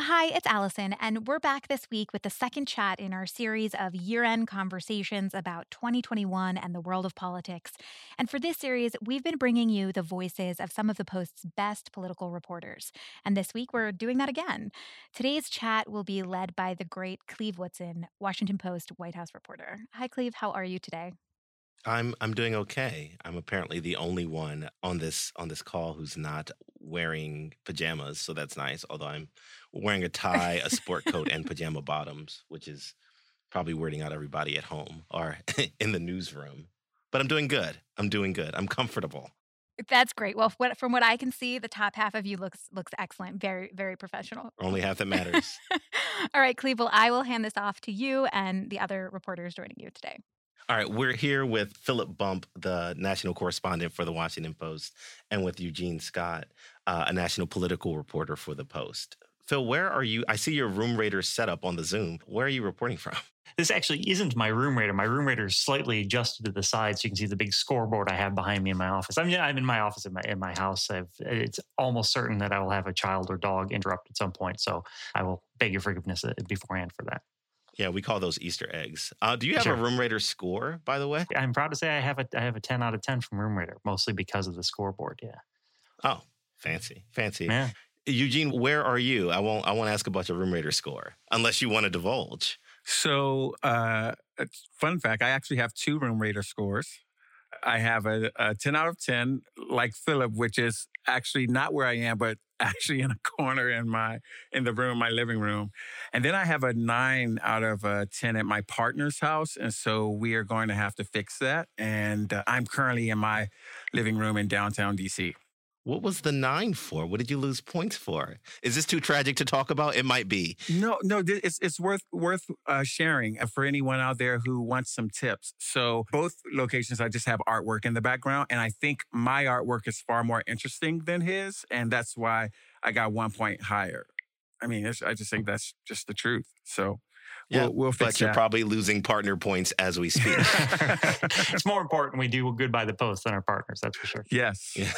Hi, it's Allison, and we're back this week with the second chat in our series of year end conversations about 2021 and the world of politics. And for this series, we've been bringing you the voices of some of the Post's best political reporters. And this week, we're doing that again. Today's chat will be led by the great Cleve Woodson, Washington Post White House reporter. Hi, Cleve. How are you today? I'm doing okay. I'm apparently the only one on this call who's not wearing pajamas, so that's nice. Although I'm wearing a tie, a sport coat, and pajama bottoms, which is probably weirding out everybody at home or in the newsroom. But I'm doing good. I'm doing good. I'm comfortable. That's great. Well, from what I can see, the top half of you looks excellent. Very, very professional. Only half that matters. All right, Cleve. Well, I will hand this off to you and the other reporters joining you today. All right, we're here with Philip Bump, the national correspondent for the Washington Post, and with Eugene Scott, a national political reporter for the Post. Phil, where are you? I see your Room Rater setup on the Zoom. Where are you reporting from? This actually isn't my room rater. My room rater is slightly adjusted to the side, so you can see the big scoreboard I have behind me in my office. I'm in my office in my house. It's almost certain that I will have a child or dog interrupt at some point, so I will beg your forgiveness beforehand for that. Yeah, we call those Easter eggs. Do you have Sure. a Room Rater score, by the way? I'm proud to say I have a 10 out of 10 from room rater, mostly because of the scoreboard. Yeah. Oh, fancy. Yeah. Eugene, where are you? I won't ask about your Room Rater score unless you want to divulge. So, fun fact, I actually have two Room Rater scores. I have a 10 out of 10, like Philip, which is actually not where I am, but actually in a corner in my living room. And then I have a 9 out of 10 at my partner's house. And so we are going to have to fix that. And I'm currently in my living room in downtown DC. What was the 9 for? What did you lose points for? Is this too tragic to talk about? It might be. No, it's worth sharing for anyone out there who wants some tips. So both locations, I just have artwork in the background, and I think my artwork is far more interesting than his, and that's why I got 1 point higher. I mean, I just think that's just the truth. So Yeah, we'll fix but you're that. probably losing partner points as we speak. It's more important we do good by the Post than our partners, that's for sure. Yes. Yeah.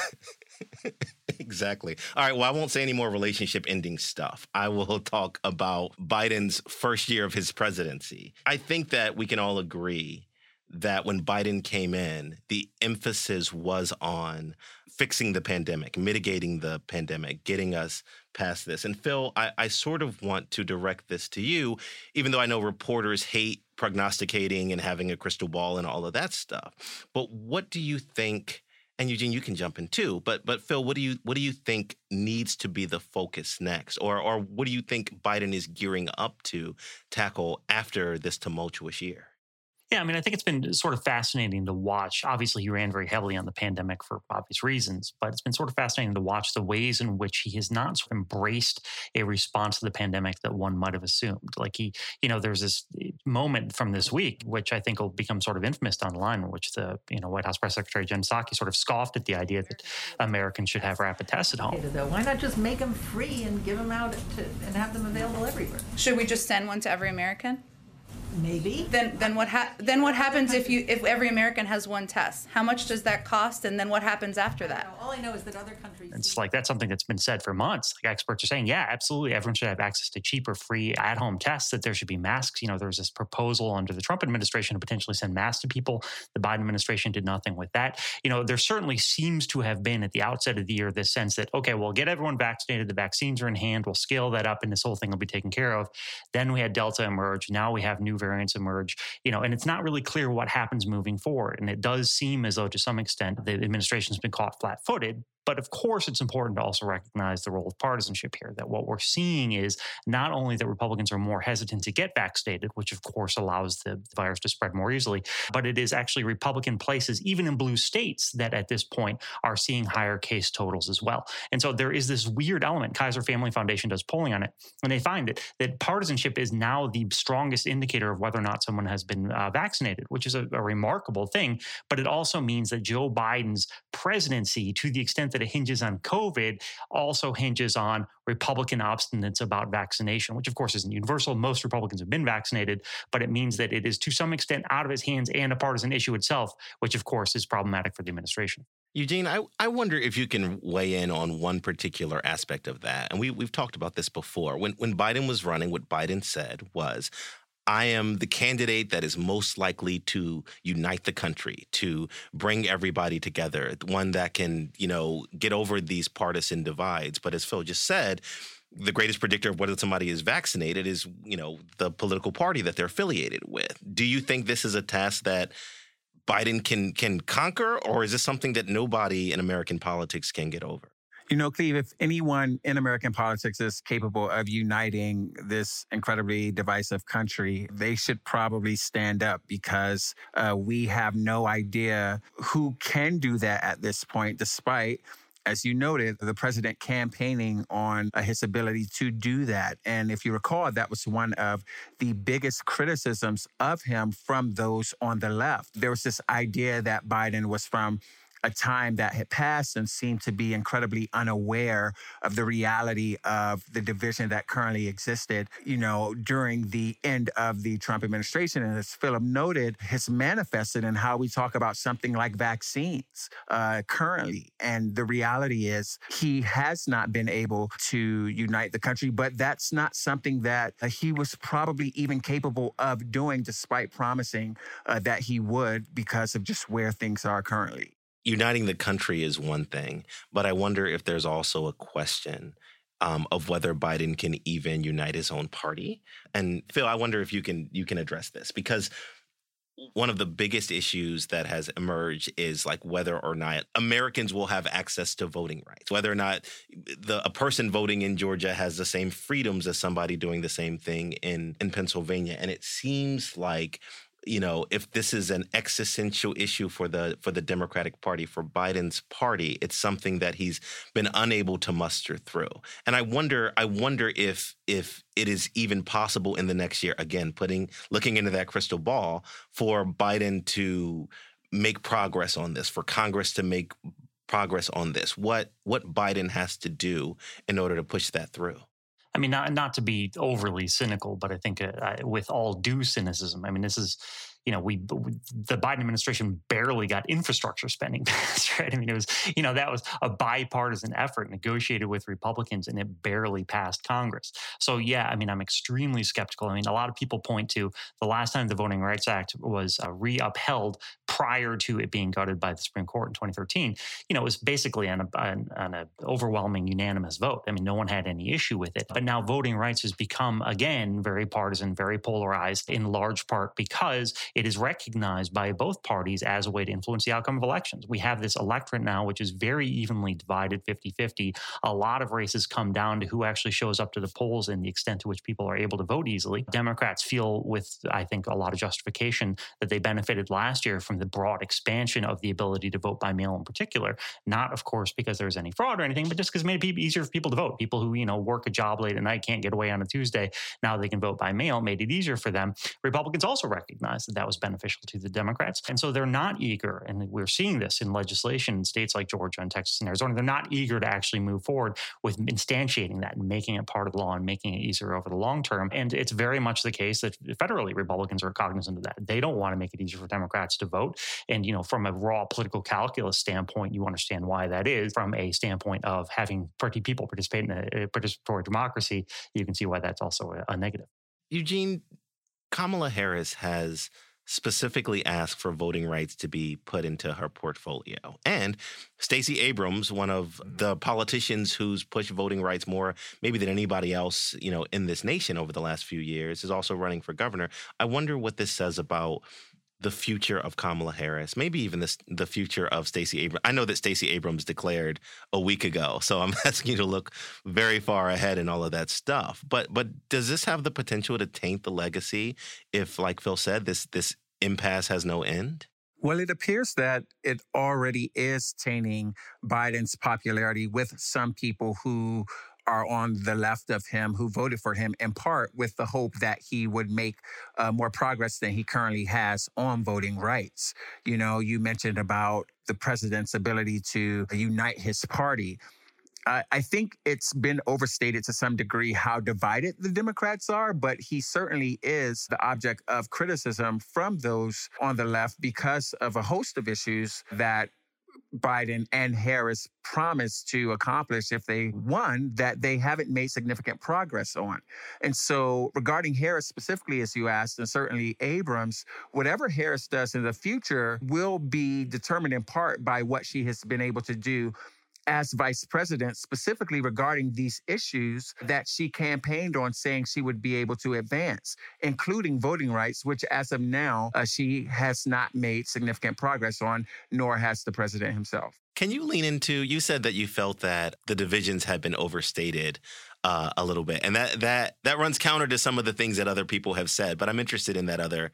Exactly. All right. Well, I won't say any more relationship ending stuff. I will talk about Biden's first year of his presidency. I think that we can all agree that when Biden came in, the emphasis was on fixing the pandemic, mitigating the pandemic, getting us past this. And Phil, I sort of want to direct this to you, even though I know reporters hate prognosticating and having a crystal ball and all of that stuff. But what do you think? And Eugene, you can jump in too. But Phil, what do you think needs to be the focus next, or what do you think Biden is gearing up to tackle after this tumultuous year? Yeah, I mean, I think it's been sort of fascinating to watch. Obviously, he ran very heavily on the pandemic for obvious reasons, but it's been sort of fascinating to watch the ways in which he has not sort of embraced a response to the pandemic that one might have assumed. Like there's this moment from this week, which I think will become sort of infamous down the line, in which the White House Press Secretary Jen Psaki sort of scoffed at the idea that Americans should have rapid tests at home. Why not just make them free and give them out and have them available everywhere? Should we just send one to every American? Maybe. Then what happens if every American has one test? How much does that cost? And then what happens after that? All I know is that other countries. It's like that's something that's been said for months. Like experts are saying, yeah, absolutely, everyone should have access to cheaper, free at-home tests. That there should be masks. There was this proposal under the Trump administration to potentially send masks to people. The Biden administration did nothing with that. There certainly seems to have been at the outset of the year this sense that okay, we'll get everyone vaccinated. The vaccines are in hand. We'll scale that up, and this whole thing will be taken care of. Then we had Delta emerge. Now we have new variants emerge, and it's not really clear what happens moving forward. And it does seem as though to some extent the administration's been caught flat-footed. But of course, it's important to also recognize the role of partisanship here, that what we're seeing is not only that Republicans are more hesitant to get vaccinated, which of course allows the virus to spread more easily, but it is actually Republican places, even in blue states, that at this point are seeing higher case totals as well. And so there is this weird element. Kaiser Family Foundation does polling on it, and they find that partisanship is now the strongest indicator of whether or not someone has been vaccinated, which is a remarkable thing. But it also means that Joe Biden's presidency, to the extent that it hinges on COVID, also hinges on Republican obstinance about vaccination, which of course isn't universal. Most Republicans have been vaccinated, but it means that it is to some extent out of his hands and a partisan issue itself, which of course is problematic for the administration. Eugene, I wonder if you can weigh in on one particular aspect of that. And we've talked about this before. When Biden was running, what Biden said was, I am the candidate that is most likely to unite the country, to bring everybody together, one that can, get over these partisan divides. But as Phil just said, the greatest predictor of whether somebody is vaccinated is, the political party that they're affiliated with. Do you think this is a task that Biden can conquer, or is this something that nobody in American politics can get over? Cleve, if anyone in American politics is capable of uniting this incredibly divisive country, they should probably stand up, because we have no idea who can do that at this point, despite, as you noted, the president campaigning on his ability to do that. And if you recall, that was one of the biggest criticisms of him from those on the left. There was this idea that Biden was from a time that had passed and seemed to be incredibly unaware of the reality of the division that currently existed, during the end of the Trump administration. And as Philip noted, it's manifested in how we talk about something like vaccines currently. And the reality is he has not been able to unite the country, but that's not something that he was probably even capable of doing, despite promising that he would, because of just where things are currently. Uniting the country is one thing, but I wonder if there's also a question of whether Biden can even unite his own party. And Phil, I wonder if you can address this, because one of the biggest issues that has emerged is like whether or not Americans will have access to voting rights, whether or not a person voting in Georgia has the same freedoms as somebody doing the same thing in Pennsylvania. And it seems like, if this is an existential issue for the Democratic Party, for Biden's party, it's something that he's been unable to muster through. And I wonder if it is even possible in the next year, again, looking into that crystal ball, for Biden to make progress on this, for Congress to make progress on this. What Biden has to do in order to push that through. I mean, not to be overly cynical, but I think with all due cynicism, I mean, this is, the Biden administration barely got infrastructure spending passed, right? I mean, it was, that was a bipartisan effort negotiated with Republicans, and it barely passed Congress. So, yeah, I mean, I'm extremely skeptical. I mean, a lot of people point to the last time the Voting Rights Act was re-upheld prior to it being gutted by the Supreme Court in 2013. It was basically on an overwhelming unanimous vote. I mean, no one had any issue with it. But now voting rights has become, again, very partisan, very polarized, in large part because it is recognized by both parties as a way to influence the outcome of elections. We have this electorate now, which is very evenly divided, 50-50. A lot of races come down to who actually shows up to the polls and the extent to which people are able to vote easily. Democrats feel, with, I think, a lot of justification, that they benefited last year from the broad expansion of the ability to vote by mail in particular. Not, of course, because there's any fraud or anything, but just because it made it easier for people to vote. People who, work a job late at night, can't get away on a Tuesday, now they can vote by mail, made it easier for them. Republicans also recognized that was beneficial to the Democrats. And so they're not eager, and we're seeing this in legislation in states like Georgia and Texas and Arizona, they're not eager to actually move forward with instantiating that and making it part of the law and making it easier over the long term. And it's very much the case that federally Republicans are cognizant of that. They don't want to make it easier for Democrats to vote. And, from a raw political calculus standpoint, you understand why that is. From a standpoint of having people participate in a participatory democracy, you can see why that's also a negative. Eugene, Kamala Harris has specifically asked for voting rights to be put into her portfolio. And Stacey Abrams, one of the politicians who's pushed voting rights more maybe than anybody else, in this nation over the last few years, is also running for governor. I wonder what this says about the future of Kamala Harris, maybe even the future of Stacey Abrams. I know that Stacey Abrams declared a week ago, so I'm asking you to look very far ahead in all of that stuff. But does this have the potential to taint the legacy if, like Phil said, this impasse has no end? Well, it appears that it already is tainting Biden's popularity with some people who are on the left of him, who voted for him in part with the hope that he would make more progress than he currently has on voting rights. You mentioned about the president's ability to unite his party. I think it's been overstated to some degree how divided the Democrats are, but he certainly is the object of criticism from those on the left because of a host of issues that Biden and Harris promised to accomplish if they won that they haven't made significant progress on. And so regarding Harris specifically, as you asked, and certainly Abrams, whatever Harris does in the future will be determined in part by what she has been able to do as vice president, specifically regarding these issues that she campaigned on saying she would be able to advance, including voting rights, which as of now, she has not made significant progress on, nor has the president himself. Can you lean into, you said that you felt that the divisions had been overstated a little bit. And that runs counter to some of the things that other people have said. But I'm interested in that other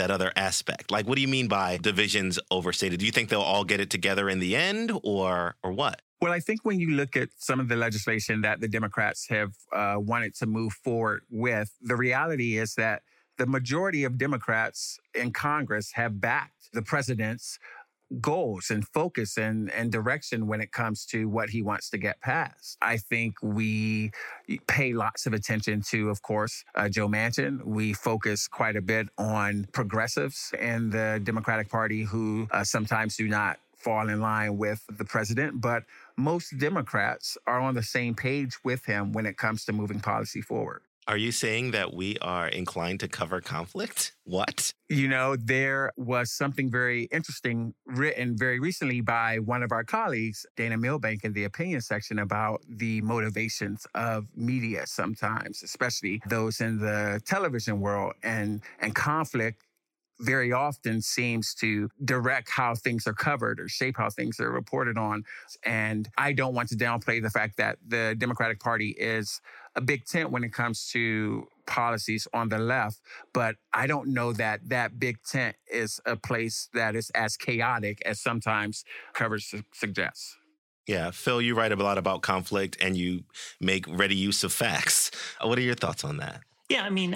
aspect. Like, what do you mean by divisions overstated? Do you think they'll all get it together in the end or what? Well, I think when you look at some of the legislation that the Democrats have wanted to move forward with, the reality is that the majority of Democrats in Congress have backed the president's goals and focus and direction when it comes to what he wants to get passed. I think we pay lots of attention to, of course, Joe Manchin. We focus quite a bit on progressives in the Democratic Party who sometimes do not fall in line with the president, but most Democrats are on the same page with him when it comes to moving policy forward. Are you saying that we are inclined to cover conflict? What? You know, there was something very interesting written very recently by one of our colleagues, Dana Milbank, in the opinion section about the motivations of media sometimes, especially those in the television world, and conflict very often seems to direct how things are covered or shape how things are reported on. And I don't want to downplay the fact that the Democratic Party is a big tent when it comes to policies on the left, but I don't know that that big tent is a place that is as chaotic as sometimes coverage suggests. Yeah, Phil, you write a lot about conflict and you make ready use of facts. What are your thoughts on that? Yeah, I mean,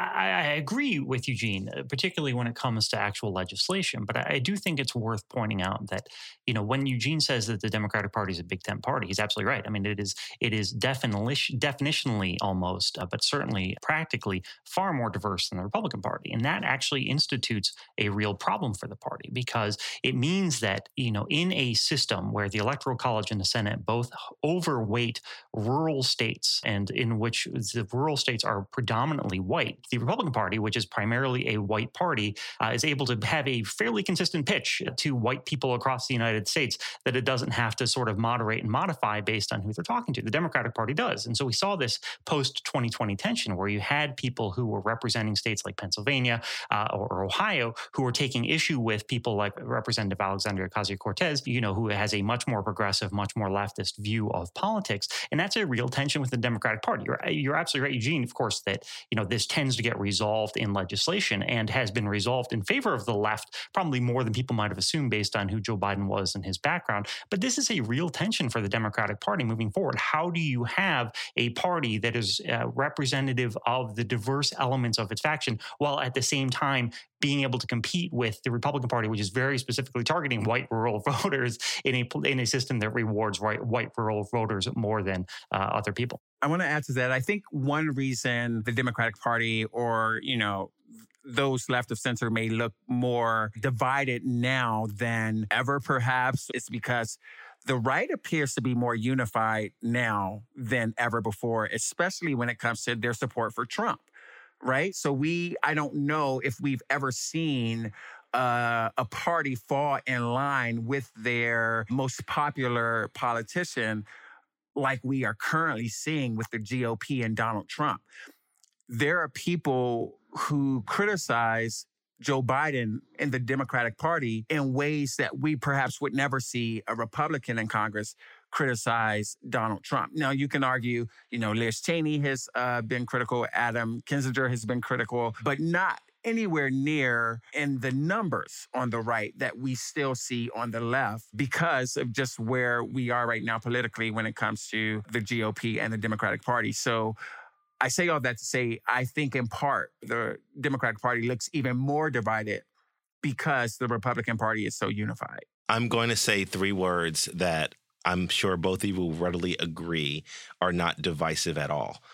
I agree with Eugene, particularly when it comes to actual legislation. But I do think it's worth pointing out that, you know, when Eugene says that the Democratic Party is a big tent party, he's absolutely right. I mean, it is definitionally almost, but certainly practically far more diverse than the Republican Party. And that actually institutes a real problem for the party because it means that, you know, in a system where the Electoral College and the Senate both overweight rural states and in which the rural states are predominantly white, the Republican Party, which is primarily a white party, is able to have a fairly consistent pitch to white people across the United States that it doesn't have to sort of moderate and modify based on who they're talking to. The Democratic Party does. And so we saw this post-2020 tension where you had people who were representing states like Pennsylvania or Ohio who were taking issue with people like Representative Alexandria Ocasio-Cortez, you know, who has a much more progressive, much more leftist view of politics. And that's a real tension with the Democratic Party. You're absolutely right, Eugene, of course, that, you know, this tends to get resolved in legislation and has been resolved in favor of the left, probably more than people might have assumed based on who Joe Biden was and his background. But this is a real tension for the Democratic Party moving forward. How do you have a party that is representative of the diverse elements of its faction while at the same time being able to compete with the Republican Party, which is very specifically targeting white rural voters in a system that rewards white rural voters more than other people? I want to add to that. I think one reason the Democratic Party or, you know, those left of center may look more divided now than ever, perhaps, is because the right appears to be more unified now than ever before, especially when it comes to their support for Trump. Right? So I don't know if we've ever seen a party fall in line with their most popular politician like we are currently seeing with the GOP and Donald Trump. There are people who criticize Joe Biden and the Democratic Party in ways that we perhaps would never see a Republican in Congress criticize Donald Trump. Now, you can argue, you know, Liz Cheney has been critical, Adam Kinzinger has been critical, but not anywhere near in the numbers on the right that we still see on the left because of just where we are right now politically when it comes to the GOP and the Democratic Party. So I say all that to say, I think in part, the Democratic Party looks even more divided because the Republican Party is so unified. I'm going to say three words that I'm sure both of you will readily agree are not divisive at all.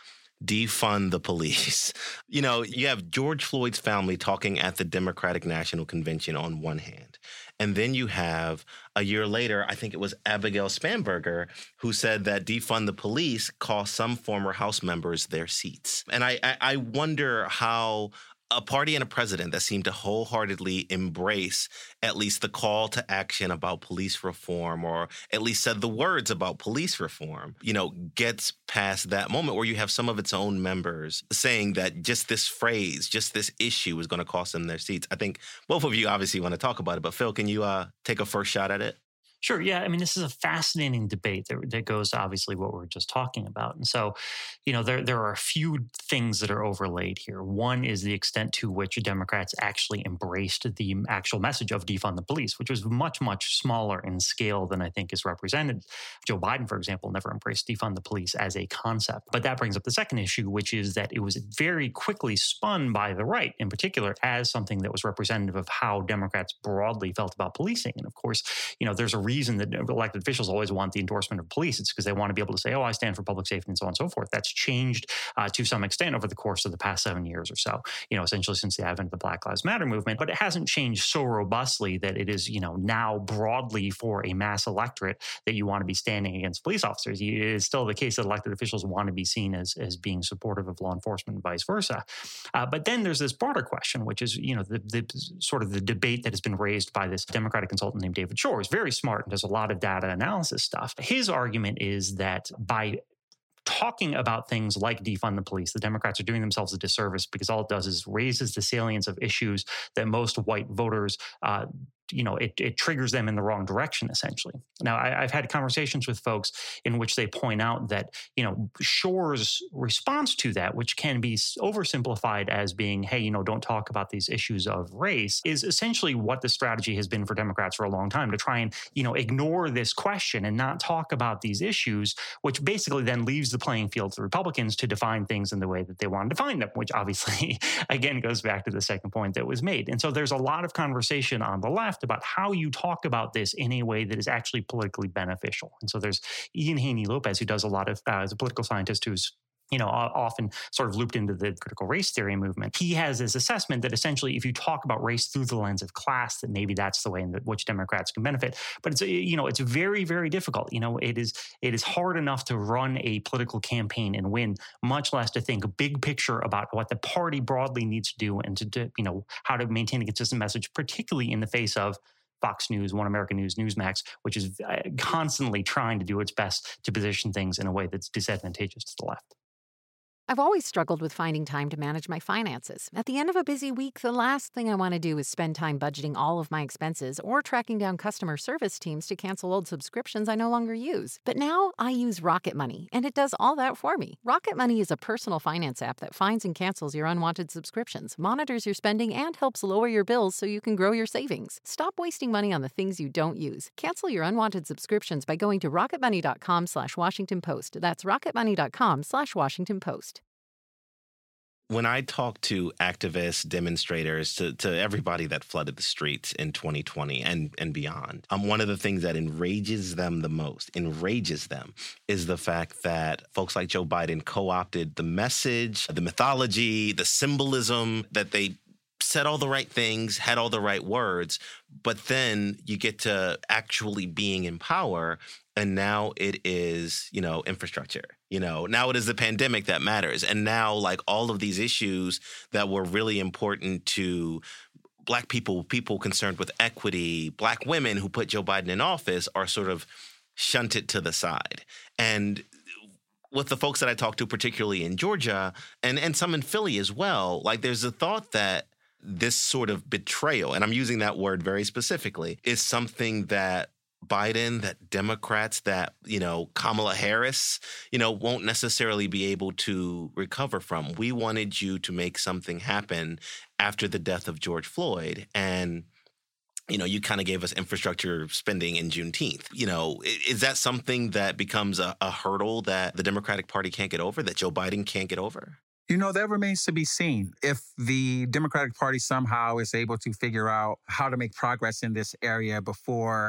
defund the police. You know, you have George Floyd's family talking at the Democratic National Convention on one hand. And then you have, a year later, I think it was Abigail Spanberger, who said that defund the police cost some former House members their seats. And I wonder how a party and a president that seemed to wholeheartedly embrace at least the call to action about police reform, or at least said the words about police reform, you know, gets past that moment where you have some of its own members saying that just this phrase, just this issue is going to cost them their seats. I think both of you obviously want to talk about it, but Phil, can you take a first shot at it? Sure. Yeah. I mean, this is a fascinating debate that goes to obviously what we're just talking about. And so, you know, there are a few things that are overlaid here. One is the extent to which Democrats actually embraced the actual message of defund the police, which was much, much smaller in scale than I think is represented. Joe Biden, for example, never embraced defund the police as a concept. But that brings up the second issue, which is that it was very quickly spun by the right, in particular, as something that was representative of how Democrats broadly felt about policing. And of course, you know, there's a reason that elected officials always want the endorsement of police. It's because they want to be able to say, oh, I stand for public safety and so on and so forth. That's changed to some extent over the course of the past 7 years or so, you know, essentially since the advent of the Black Lives Matter movement. But it hasn't changed so robustly that it is, you know, now broadly for a mass electorate that you want to be standing against police officers. It is still the case that elected officials want to be seen as being supportive of law enforcement and vice versa. But then there's this broader question, which is, you know, the sort of the debate that has been raised by this Democratic consultant named David Shor. Is very smart and does a lot of data analysis stuff. His argument is that by talking about things like defund the police, the Democrats are doing themselves a disservice because all it does is raises the salience of issues that most white voters it triggers them in the wrong direction, essentially. Now, I've had conversations with folks in which they point out that, you know, Shor's response to that, which can be oversimplified as being, hey, you know, don't talk about these issues of race, is essentially what the strategy has been for Democrats for a long time, to try and, you know, ignore this question and not talk about these issues, which basically then leaves the playing field to Republicans to define things in the way that they want to define them, which obviously, again, goes back to the second point that was made. And so there's a lot of conversation on the left about how you talk about this in a way that is actually politically beneficial. And so there's Ian Haney Lopez, who does a lot of, as a political scientist who's, you know, often sort of looped into the critical race theory movement. He has this assessment that essentially if you talk about race through the lens of class, that maybe that's the way in which Democrats can benefit. But it's, you know, it's very, very difficult. You know, it is hard enough to run a political campaign and win, much less to think big picture about what the party broadly needs to do and to you know, how to maintain a consistent message, particularly in the face of Fox News, One American News, Newsmax, which is constantly trying to do its best to position things in a way that's disadvantageous to the left. I've always struggled with finding time to manage my finances. At the end of a busy week, the last thing I want to do is spend time budgeting all of my expenses or tracking down customer service teams to cancel old subscriptions I no longer use. But now I use Rocket Money, and it does all that for me. Rocket Money is a personal finance app that finds and cancels your unwanted subscriptions, monitors your spending, and helps lower your bills so you can grow your savings. Stop wasting money on the things you don't use. Cancel your unwanted subscriptions by going to rocketmoney.com/Washington Post. That's rocketmoney.com/Washington Post. When I talk to activists, demonstrators, to everybody that flooded the streets in 2020 and beyond, one of the things that enrages them the most, is the fact that folks like Joe Biden co-opted the message, the mythology, the symbolism, that they said all the right things, had all the right words, but then you get to actually being in power, and now it is, you know, infrastructure. You know, now it is the pandemic that matters. And now, like, all of these issues that were really important to Black people, people concerned with equity, Black women who put Joe Biden in office, are sort of shunted to the side. And with the folks that I talked to, particularly in Georgia and some in Philly as well, like, there's a thought that this sort of betrayal, and I'm using that word very specifically, is something that Biden, that Democrats, that, you know, Kamala Harris, you know, won't necessarily be able to recover from. We wanted you to make something happen after the death of George Floyd. And, you know, you kind of gave us infrastructure spending in Juneteenth. You know, is that something that becomes a hurdle that the Democratic Party can't get over, that Joe Biden can't get over? You know, that remains to be seen. If the Democratic Party somehow is able to figure out how to make progress in this area before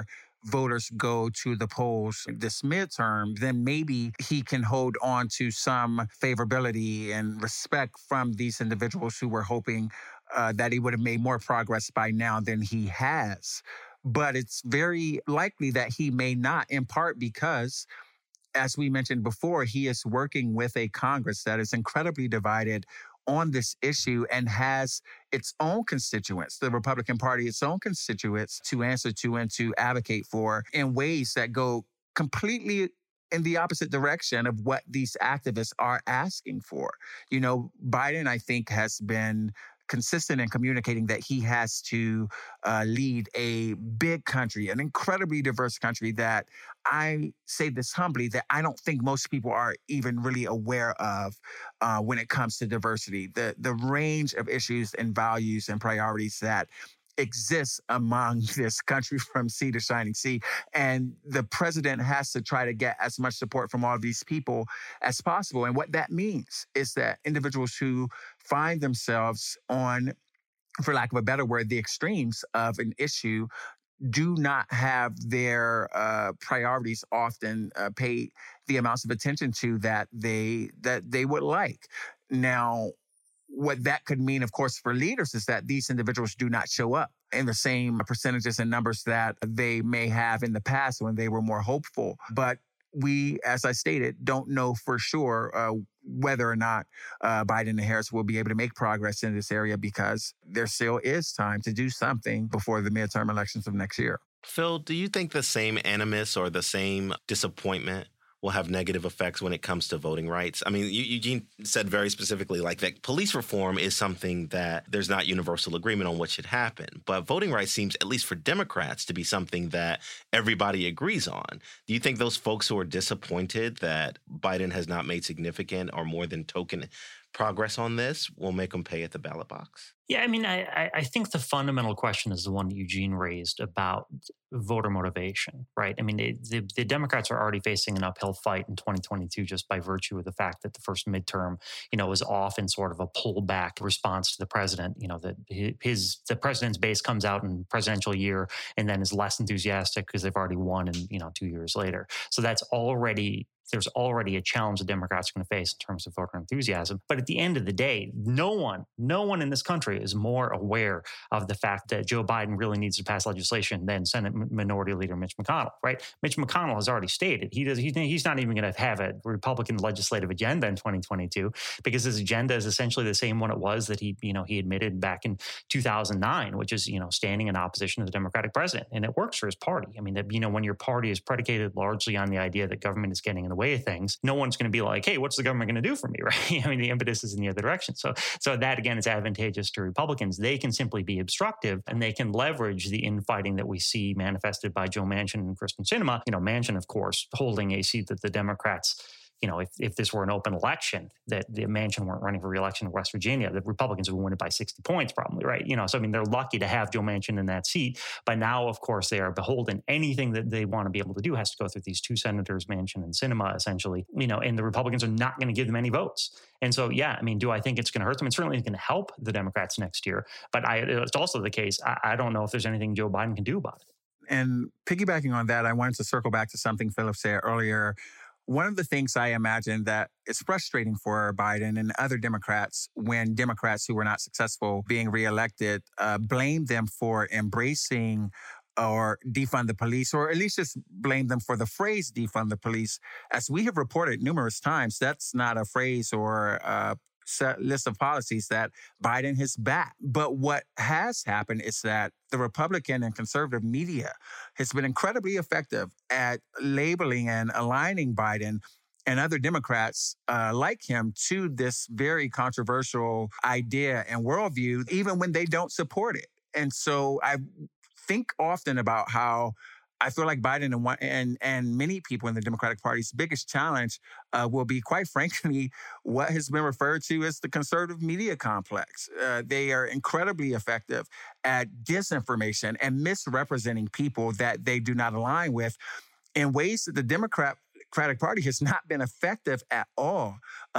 voters go to the polls this midterm, then maybe he can hold on to some favorability and respect from these individuals who were hoping that he would have made more progress by now than he has. But it's very likely that he may not, in part because, as we mentioned before, he is working with a Congress that is incredibly divided on this issue and has its own constituents, the Republican Party, its own constituents to answer to and to advocate for in ways that go completely in the opposite direction of what these activists are asking for. You know, Biden, I think, has been consistent in communicating that he has to lead a big country, an incredibly diverse country that I say this humbly, that I don't think most people are even really aware of when it comes to diversity. The range of issues and values and priorities that exists among this country from sea to shining sea. And the president has to try to get as much support from all of these people as possible. And what that means is that individuals who find themselves on, for lack of a better word, the extremes of an issue do not have their priorities often paid the amounts of attention to that they would like. Now, what that could mean, of course, for leaders is that these individuals do not show up in the same percentages and numbers that they may have in the past when they were more hopeful. But we, as I stated, don't know for sure whether or not Biden and Harris will be able to make progress in this area because there still is time to do something before the midterm elections of next year. Phil, do you think the same animus or the same disappointment will have negative effects when it comes to voting rights? I mean, Eugene said very specifically, like, that police reform is something that there's not universal agreement on what should happen. But voting rights seems, at least for Democrats, to be something that everybody agrees on. Do you think those folks who are disappointed that Biden has not made significant or more than token progress on this will make them pay at the ballot box? Yeah, I mean, I think the fundamental question is the one that Eugene raised about voter motivation, right? I mean, the Democrats are already facing an uphill fight in 2022 just by virtue of the fact that the first midterm, was often sort of a pullback response to the president. That the president's base comes out in presidential year and then is less enthusiastic because they've already won, and 2 years later. So there's already a challenge the Democrats are going to face in terms of voter enthusiasm. But at the end of the day, no one in this country is more aware of the fact that Joe Biden really needs to pass legislation than Senate Minority Leader Mitch McConnell, right? Mitch McConnell has already stated he's not even going to have a Republican legislative agenda in 2022 because his agenda is essentially the same one it was that he admitted back in 2009, which is, standing in opposition to the Democratic president. And it works for his party. I mean, when your party is predicated largely on the idea that government is getting in the way of things, no one's going to be like, hey, what's the government going to do for me, right? I mean, the impetus is in the other direction. So that, again, is advantageous to Republicans. They can simply be obstructive and they can leverage the infighting that we see manifested by Joe Manchin and Kyrsten Sinema. Manchin, of course, holding a seat that the Democrats, if this were an open election, that the Manchin weren't running for re-election in West Virginia, the Republicans would win it by 60 points probably, right? So, I mean, they're lucky to have Joe Manchin in that seat. But now, of course, they are beholden. Anything that they want to be able to do has to go through these two senators, Manchin and Sinema, essentially, and the Republicans are not going to give them any votes. And so, yeah, I mean, do I think it's going to hurt them? It certainly is going to help the Democrats next year. But it's also the case, I don't know if there's anything Joe Biden can do about it. And piggybacking on that, I wanted to circle back to something Philip said earlier. One of the things I imagine that is frustrating for Biden and other Democrats when Democrats who were not successful being reelected blame them for embracing or defund the police, or at least just blame them for the phrase defund the police. As we have reported numerous times, that's not a phrase or a list of policies that Biden has backed. But what has happened is that the Republican and conservative media has been incredibly effective at labeling and aligning Biden and other Democrats like him to this very controversial idea and worldview, even when they don't support it. And so I think often about how I feel like Biden and many people in the Democratic Party's biggest challenge will be, quite frankly, what has been referred to as the conservative media complex. They are incredibly effective at disinformation and misrepresenting people that they do not align with in ways that the Democratic Party has not been effective at all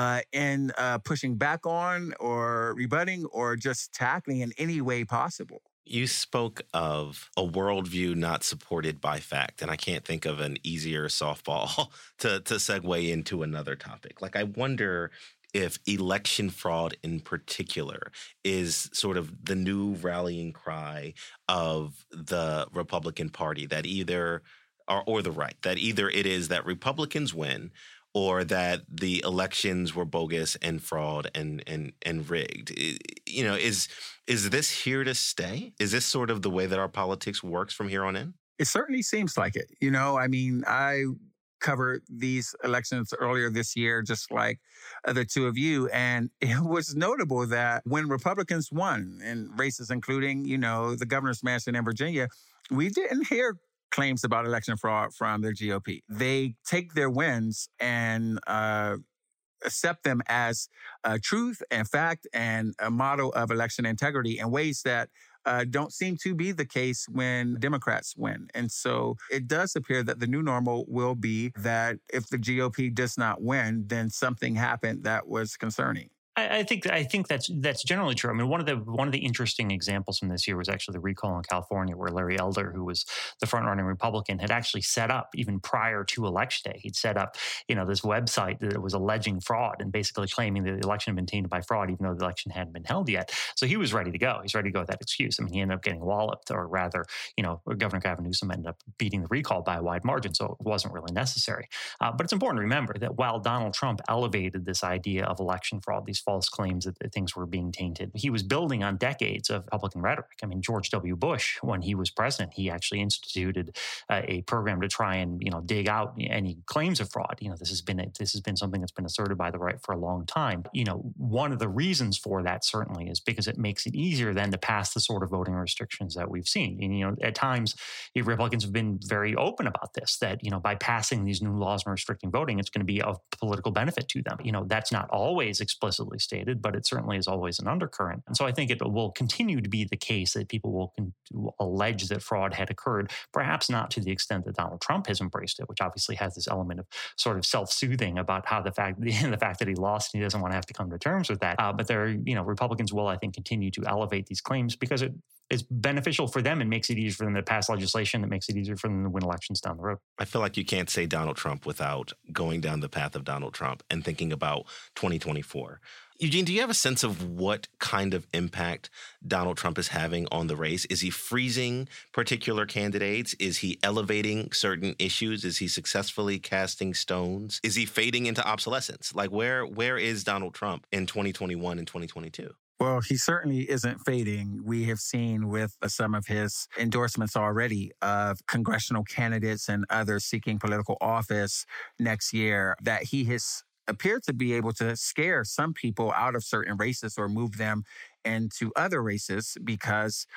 in pushing back on or rebutting or just tackling in any way possible. You spoke of a worldview not supported by fact, and I can't think of an easier softball to segue into another topic. Like, I wonder if election fraud in particular is sort of the new rallying cry of the Republican Party, that either, or the right, that either it is that Republicans win or that the elections were bogus and fraud and rigged. You know, is this here to stay? Is this sort of the way that our politics works from here on in? It certainly seems like it. You know, I mean, I covered these elections earlier this year, just like the two of you. And it was notable that when Republicans won in races, including, you know, the governor's mansion in Virginia, we didn't hear claims about election fraud from the GOP. They take their wins and accept them as truth and fact and a model of election integrity in ways that don't seem to be the case when Democrats win. And so it does appear that the new normal will be that if the GOP does not win, then something happened that was concerning. I think that's generally true. I mean, one of the interesting examples from this year was actually the recall in California, where Larry Elder, who was the front-running Republican, had actually set up, even prior to Election Day, he'd set up, you know, this website that was alleging fraud and basically claiming that the election had been tainted by fraud, even though the election hadn't been held yet. So he was ready to go. He's ready to go with that excuse. I mean, he ended up getting walloped, or rather, you know, Governor Gavin Newsom ended up beating the recall by a wide margin, so it wasn't really necessary. But it's important to remember that while Donald Trump elevated this idea of election fraud, these false claims that things were being tainted, he was building on decades of Republican rhetoric. I mean, George W. Bush, when he was president, he actually instituted a program to try and, you know, dig out any claims of fraud. You know, this has been something that's been asserted by the right for a long time. You know, one of the reasons for that certainly is because it makes it easier then to pass the sort of voting restrictions that we've seen. And, you know, at times, Republicans have been very open about this, that, you know, by passing these new laws and restricting voting, it's going to be of political benefit to them. You know, that's not always explicitly stated, but it certainly is always an undercurrent. And so I think it will continue to be the case that people will allege that fraud had occurred, perhaps not to the extent that Donald Trump has embraced it, which obviously has this element of sort of self-soothing about how the fact that he lost and he doesn't want to have to come to terms with that. But Republicans will, I think, continue to elevate these claims because it's beneficial for them and makes it easier for them to pass legislation that makes it easier for them to win elections down the road. I feel like you can't say Donald Trump without going down the path of Donald Trump and thinking about 2024. Eugene, do you have a sense of what kind of impact Donald Trump is having on the race? Is he freezing particular candidates? Is he elevating certain issues? Is he successfully casting stones? Is he fading into obsolescence? Like, where is Donald Trump in 2021 and 2022? Well, he certainly isn't fading. We have seen with some of his endorsements already of congressional candidates and others seeking political office next year that he has appeared to be able to scare some people out of certain races or move them into other races because,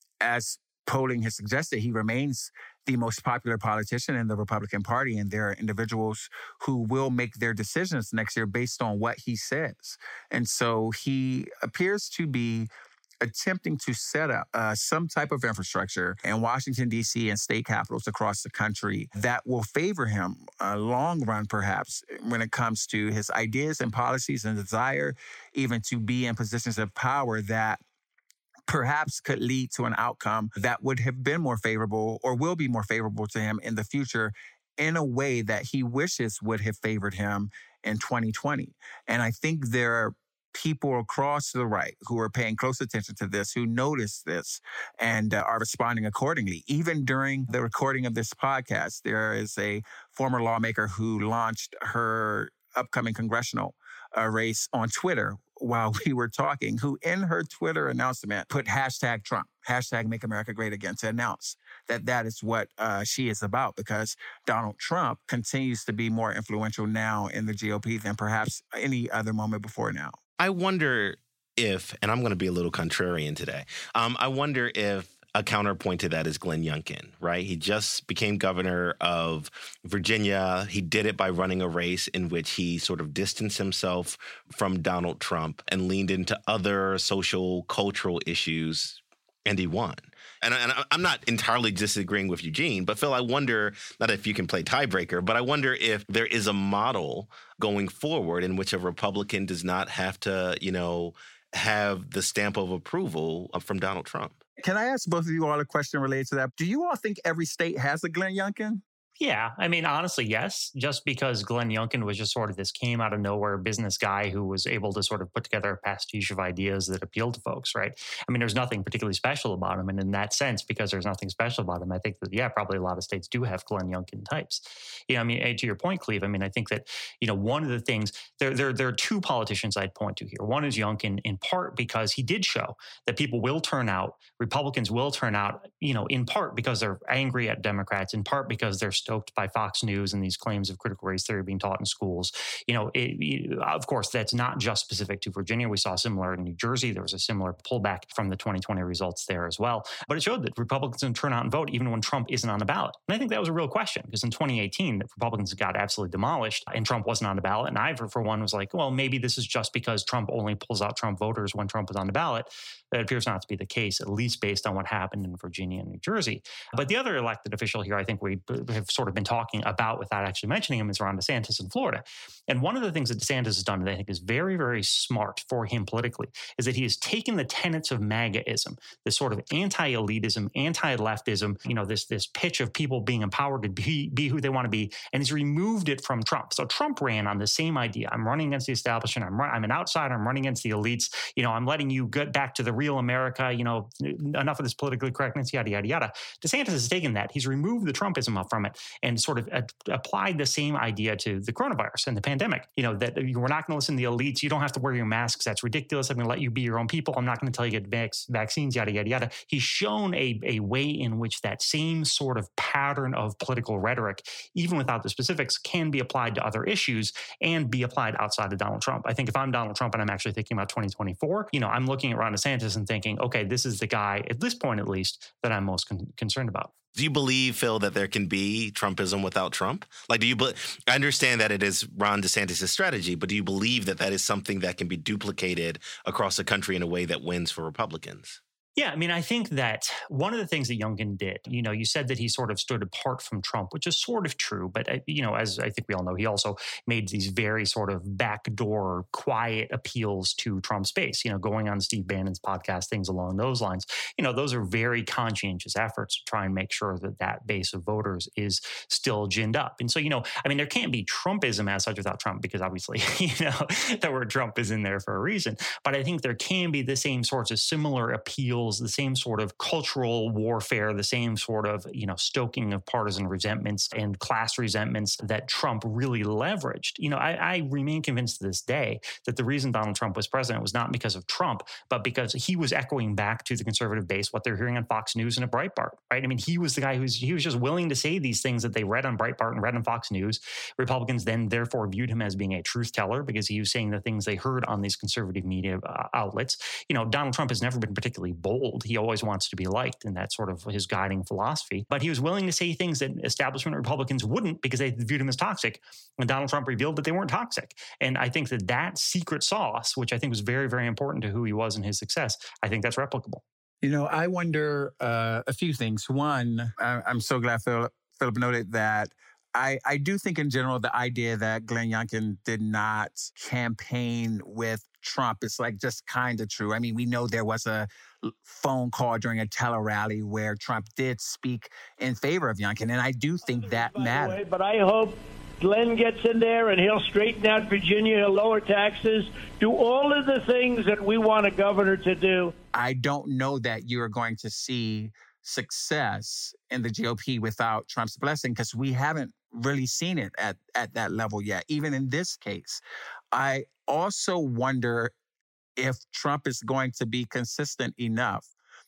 as polling has suggested, he remains the most popular politician in the Republican Party, and there are individuals who will make their decisions next year based on what he says. And so he appears to be attempting to set up some type of infrastructure in Washington, D.C. and state capitals across the country that will favor him long run, perhaps, when it comes to his ideas and policies and desire even to be in positions of power that perhaps could lead to an outcome that would have been more favorable or will be more favorable to him in the future in a way that he wishes would have favored him in 2020. And I think there are people across the right who are paying close attention to this, who notice this and are responding accordingly. Even during the recording of this podcast, there is a former lawmaker who launched her upcoming congressional race on Twitter while we were talking, who in her Twitter announcement put hashtag Trump, hashtag Make America Great Again, to announce that that is what she is about, because Donald Trump continues to be more influential now in the GOP than perhaps any other moment before now. I wonder if, and I'm going to be a little contrarian today, I wonder if a counterpoint to that is Glenn Youngkin, right? He just became governor of Virginia. He did it by running a race in which he sort of distanced himself from Donald Trump and leaned into other social, cultural issues, and he won. And I'm not entirely disagreeing with Eugene, but Phil, I wonder, not if you can play tiebreaker, but I wonder if there is a model going forward in which a Republican does not have to, have the stamp of approval from Donald Trump. Can I ask both of you all a question related to that? Do you all think every state has a Glenn Youngkin? Yeah, I mean, honestly, yes. Just because Glenn Youngkin was just sort of this came out of nowhere business guy who was able to sort of put together a pastiche of ideas that appealed to folks, right? I mean, there's nothing particularly special about him. And in that sense, because there's nothing special about him, I think that, yeah, probably a lot of states do have Glenn Youngkin types. I mean, to your point, Cleve, I mean, I think that, one of the things, there are two politicians I'd point to here. One is Youngkin, in part because he did show that people will turn out, Republicans will turn out, in part because they're angry at Democrats, in part because they're stoked by Fox News and these claims of critical race theory being taught in schools. Of course, that's not just specific to Virginia. We saw similar in New Jersey. There was a similar pullback from the 2020 results there as well. But it showed that Republicans can turn out and vote even when Trump isn't on the ballot. And I think that was a real question because in 2018, Republicans got absolutely demolished and Trump wasn't on the ballot. And I, for one, was like, well, maybe this is just because Trump only pulls out Trump voters when Trump is on the ballot. That appears not to be the case, at least based on what happened in Virginia and New Jersey. But the other elected official here, I think we have sort of been talking about without actually mentioning him, is Ron DeSantis in Florida. And one of the things that DeSantis has done that I think is very, very smart for him politically is that he has taken the tenets of MAGAism, this sort of anti-elitism, anti-leftism, this pitch of people being empowered to be who they want to be, and he's removed it from Trump. So Trump ran on the same idea. I'm running against the establishment. I'm an outsider. I'm running against the elites. I'm letting you get back to the real America, enough of this politically correctness, yada, yada, yada. DeSantis has taken that. He's removed the Trumpism from it and sort of applied the same idea to the coronavirus and the pandemic, that we're not going to listen to the elites. You don't have to wear your masks. That's ridiculous. I'm going to let you be your own people. I'm not going to tell you to get vaccines, yada, yada, yada. He's shown a way in which that same sort of pattern of political rhetoric, even without the specifics, can be applied to other issues and be applied outside of Donald Trump. I think if I'm Donald Trump and I'm actually thinking about 2024, I'm looking at Ron DeSantis and thinking, okay, this is the guy, at this point at least, that I'm most concerned about. Do you believe, Phil, that there can be Trumpism without Trump? Like, I understand that it is Ron DeSantis' strategy, but do you believe that that is something that can be duplicated across the country in a way that wins for Republicans? Yeah, I mean, I think that one of the things that Youngkin did, you said that he sort of stood apart from Trump, which is sort of true. But, as I think we all know, he also made these very sort of backdoor, quiet appeals to Trump's base, going on Steve Bannon's podcast, things along those lines. Those are very conscientious efforts to try and make sure that that base of voters is still ginned up. And so, there can't be Trumpism as such without Trump, because obviously, the word Trump is in there for a reason. But I think there can be the same sorts of similar appeals, the same sort of cultural warfare, the same sort of, stoking of partisan resentments and class resentments that Trump really leveraged. I remain convinced to this day that the reason Donald Trump was president was not because of Trump, but because he was echoing back to the conservative base what they're hearing on Fox News and at Breitbart, right? I mean, he was the guy he was just willing to say these things that they read on Breitbart and read on Fox News. Republicans then therefore viewed him as being a truth teller because he was saying the things they heard on these conservative media outlets. Donald Trump has never been particularly bold. He always wants to be liked, and that's sort of his guiding philosophy. But he was willing to say things that establishment Republicans wouldn't because they viewed him as toxic. And Donald Trump revealed that they weren't toxic. And I think that secret sauce, which I think was very, very important to who he was and his success, I think that's replicable. I wonder a few things. One, I'm so glad Philip noted that I do think in general the idea that Glenn Youngkin did not campaign with Trump is just kind of true. I mean, we know there was a phone call during a tele-rally where Trump did speak in favor of Youngkin, and I do think that mattered. But I hope Glenn gets in there and he'll straighten out Virginia, he'll lower taxes, do all of the things that we want a governor to do. I don't know that you're going to see success in the GOP without Trump's blessing, because we haven't really seen it at that level yet, even in this case. I also wonder if Trump is going to be consistent enough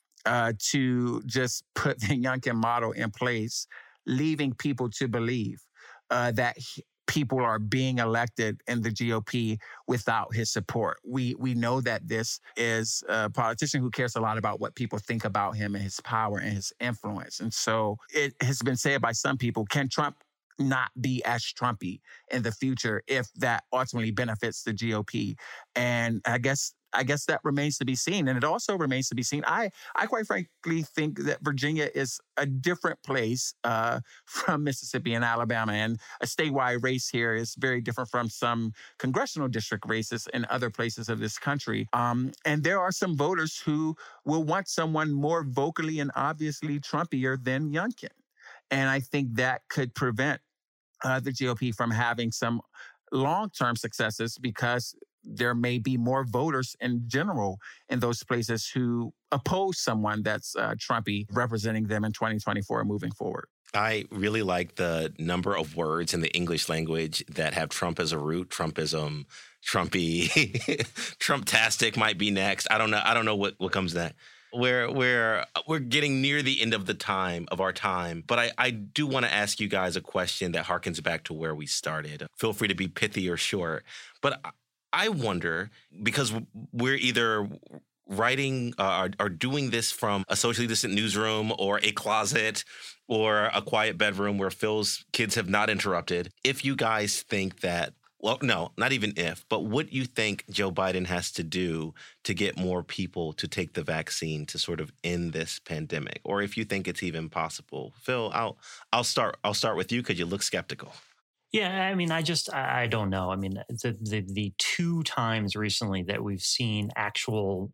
to just put the Youngkin model in place, leaving people to believe that people are being elected in the GOP without his support. We know that this is a politician who cares a lot about what people think about him and his power and his influence. And so it has been said by some people, can Trump not be as Trumpy in the future if that ultimately benefits the GOP? And I guess I guess that remains to be seen. And it also remains to be seen. I quite frankly think that Virginia is a different place from Mississippi and Alabama. And a statewide race here is very different from some congressional district races in other places of this country. And there are some voters who will want someone more vocally and obviously Trumpier than Youngkin. And I think that could prevent the GOP from having some long-term successes because there may be more voters in general in those places who oppose someone that's Trumpy representing them in 2024 moving forward. I really like the number of words in the English language that have Trump as a root. Trumpism, Trumpy, Trumptastic might be next. I don't know what comes next. We're getting near the end of our time, but I do want to ask you guys a question that harkens back to where we started. Feel free to be pithy or short, but I wonder, because we're either writing or doing this from a socially distant newsroom or a closet or a quiet bedroom where Phil's kids have not interrupted, if you guys think that, well, no, not even if, but what you think Joe Biden has to do to get more people to take the vaccine to sort of end this pandemic, or if you think it's even possible. Phil, I'll start with you because you look skeptical. Yeah, I mean, I don't know. I mean, the two times recently that we've seen actual,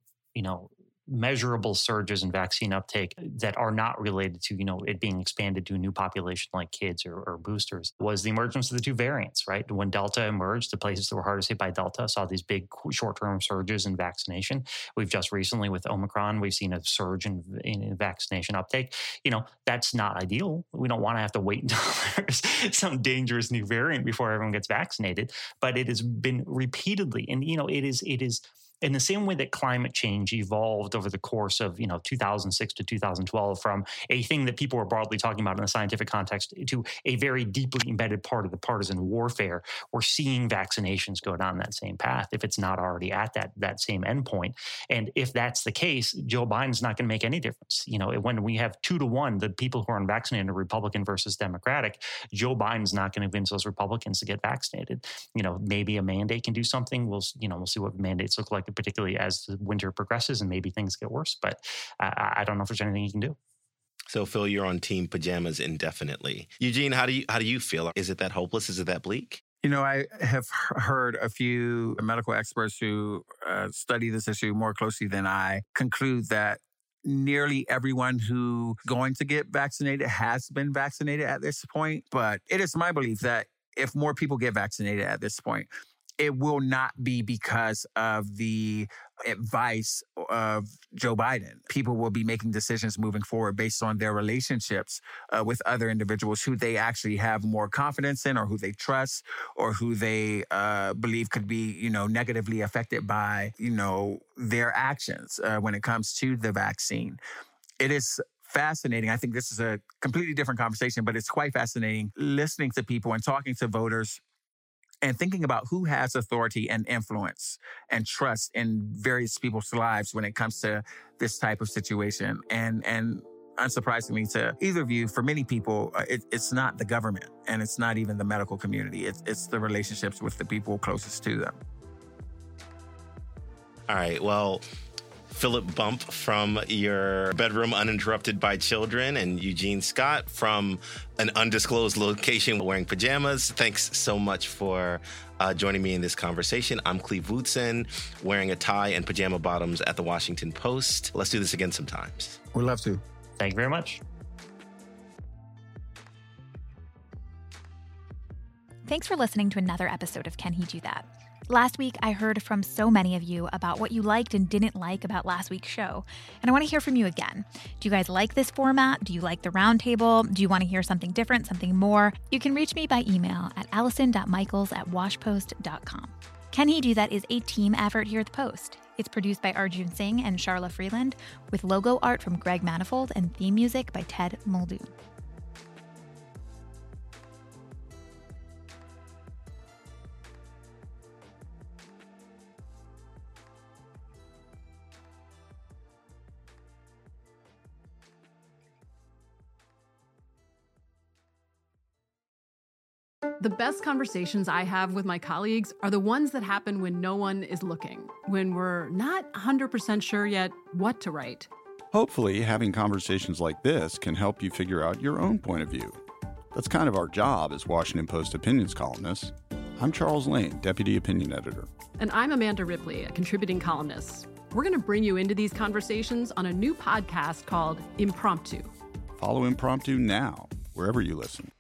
measurable surges in vaccine uptake that are not related to, it being expanded to a new population like kids or boosters was the emergence of the two variants, right? When Delta emerged, the places that were hardest hit by Delta saw these big short-term surges in vaccination. We've just recently with Omicron, we've seen a surge in vaccination uptake. That's not ideal. We don't want to have to wait until there's some dangerous new variant before everyone gets vaccinated, but it has been repeatedly, and it is in the same way that climate change evolved over the course of 2006 to 2012 from a thing that people were broadly talking about in the scientific context to a very deeply embedded part of the partisan warfare, we're seeing vaccinations go down that same path if it's not already at that same endpoint. And if that's the case, Joe Biden's not going to make any difference. When we have 2-1, the people who are unvaccinated are Republican versus Democratic, Joe Biden's not going to convince those Republicans to get vaccinated. Maybe a mandate can do something. We'll see what mandates look like, particularly as the winter progresses and maybe things get worse. But I don't know if there's anything you can do. So, Phil, you're on team pajamas indefinitely. Eugene, how do you feel? Is it that hopeless? Is it that bleak? I have heard a few medical experts who study this issue more closely than I conclude that nearly everyone who's going to get vaccinated has been vaccinated at this point. But it is my belief that if more people get vaccinated at this point, it will not be because of the advice of Joe Biden. People will be making decisions moving forward based on their relationships with other individuals who they actually have more confidence in or who they trust or who they believe could be, negatively affected by, their actions when it comes to the vaccine. It is fascinating. I think this is a completely different conversation, but it's quite fascinating listening to people and talking to voters and thinking about who has authority and influence and trust in various people's lives when it comes to this type of situation. And unsurprisingly to either of you, for many people, it's not the government and it's not even the medical community. It's the relationships with the people closest to them. All right. Well, Philip Bump from your bedroom uninterrupted by children, and Eugene Scott from an undisclosed location wearing pajamas. Thanks so much for joining me in this conversation. I'm Cleve Wootson, wearing a tie and pajama bottoms at the Washington Post. Let's do this again sometimes. We'd love to. Thank you very much. Thanks for listening to another episode of Can He Do That? Last week, I heard from so many of you about what you liked and didn't like about last week's show. And I want to hear from you again. Do you guys like this format? Do you like the roundtable? Do you want to hear something different, something more? You can reach me by email at allison.michaels@washpost.com. Can He Do That is a team effort here at the Post. It's produced by Arjun Singh and Sharla Freeland, with logo art from Greg Manifold and theme music by Ted Muldoon. The best conversations I have with my colleagues are the ones that happen when no one is looking, when we're not 100% sure yet what to write. Hopefully, having conversations like this can help you figure out your own point of view. That's kind of our job as Washington Post opinions columnists. I'm Charles Lane, Deputy Opinion Editor. And I'm Amanda Ripley, a contributing columnist. We're going to bring you into these conversations on a new podcast called Impromptu. Follow Impromptu now, wherever you listen.